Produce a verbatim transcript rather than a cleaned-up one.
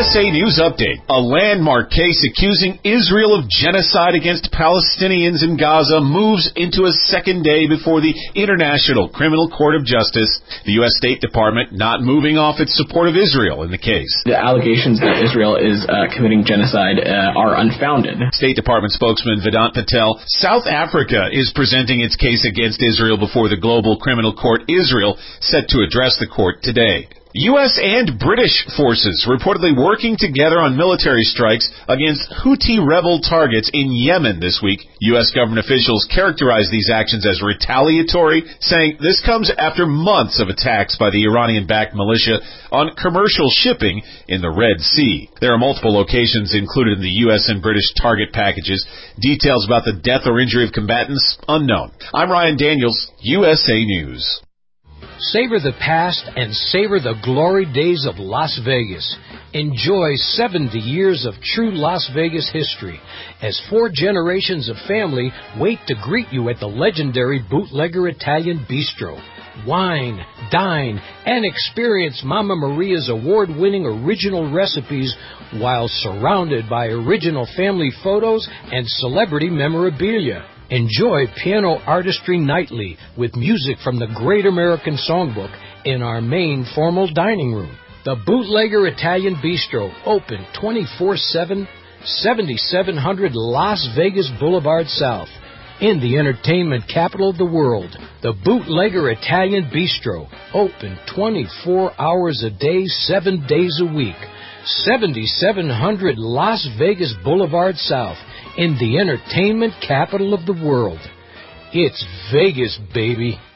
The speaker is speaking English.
S A News Update. A landmark case accusing Israel of genocide against Palestinians in Gaza moves into a second day before the International Criminal Court of Justice. The U S State Department not moving off its support of Israel in the case. The allegations that Israel is uh, committing genocide uh, are unfounded. State Department spokesman Vedant Patel, South Africa is presenting its case against Israel before the Global Criminal Court. Israel set to address the court today. U S and British forces reportedly working together on military strikes against Houthi rebel targets in Yemen this week. U S government officials characterized these actions as retaliatory, saying this comes after months of attacks by the Iranian-backed militia on commercial shipping in the Red Sea. There are multiple locations included in the U S and British target packages. Details about the death or injury of combatants unknown. I'm Ryan Daniels, U S A News. Savor the past and savor the glory days of Las Vegas. Enjoy seventy years of true Las Vegas history as four generations of family wait to greet you at the legendary Bootlegger Italian Bistro. Wine, dine, and experience Mama Maria's award-winning original recipes while surrounded by original family photos and celebrity memorabilia. Enjoy piano artistry nightly with music from the Great American Songbook in our main formal dining room. The Bootlegger Italian Bistro, open twenty-four seven, seventy-seven hundred Las Vegas Boulevard South. In the entertainment capital of the world, the Bootlegger Italian Bistro, open twenty-four hours a day, seven days a week. seventy-seven hundred Las Vegas Boulevard South, in the entertainment capital of the world. It's Vegas, baby.